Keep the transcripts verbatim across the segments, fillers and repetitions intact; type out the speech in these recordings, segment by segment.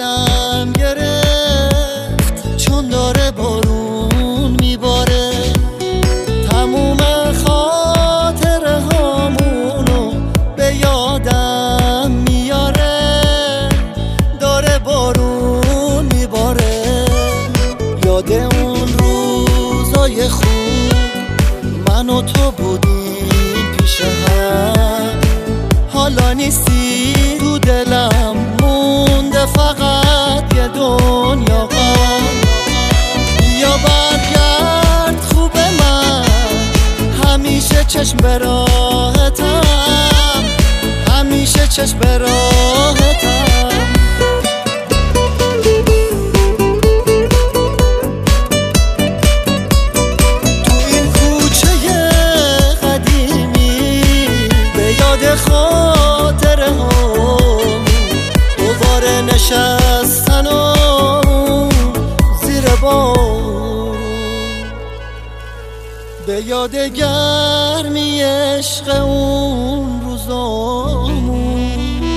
دلم گرفت چون داره بارون میباره، تموم خاطره هامونو به یادم میاره. داره بارون میباره، یاد اون روزای خوب من و تو بودیم پیش هم. حالا نیستی تو دلم، مونده فقط یه دنیا غم. بیا برگرد خوب من، همیشه چشم به راهتم، همیشه چشم به راهتم. تو این کوچه قدیمی به یاد خاطره ها دوباره نشستن و زیر بارون، به یاد گرمی عشق اون روزامون.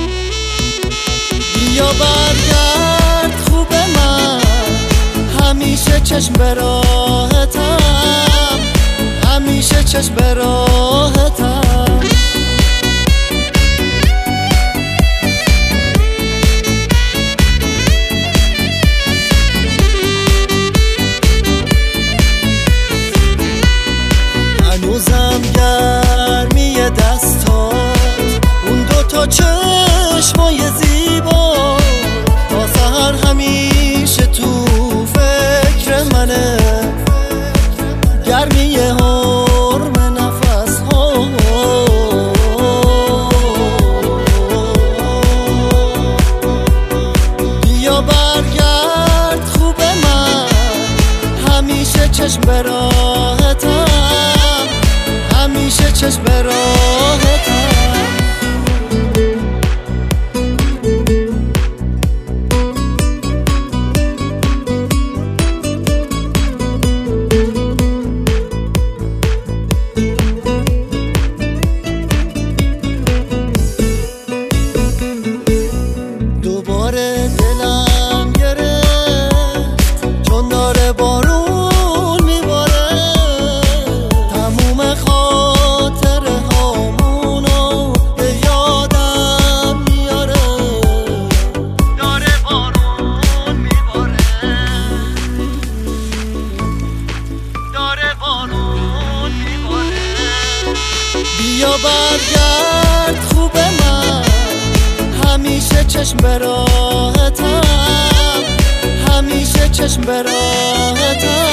بیا برگرد خوب من، همیشه چشم به راهتم، همیشه چشم به راهتم. هنوزم گرمی دستات، اون دوتا چشمای زیبا، تا سحر همیشه تو فکر منه. گرمی حرم نفس ها، بیا برگرد خوب من، همیشه چشم به راهتم، همیشه چشم به راهتم. دوباره دلم گرفت چون داره بارون میباره، تموم خاطره هامونو به یادم میاره. داره بارون میباره، داره بارون میباره. بیا برگرد خوب من، همیشه چشم به راهتم، همیشه چشم به راهتم.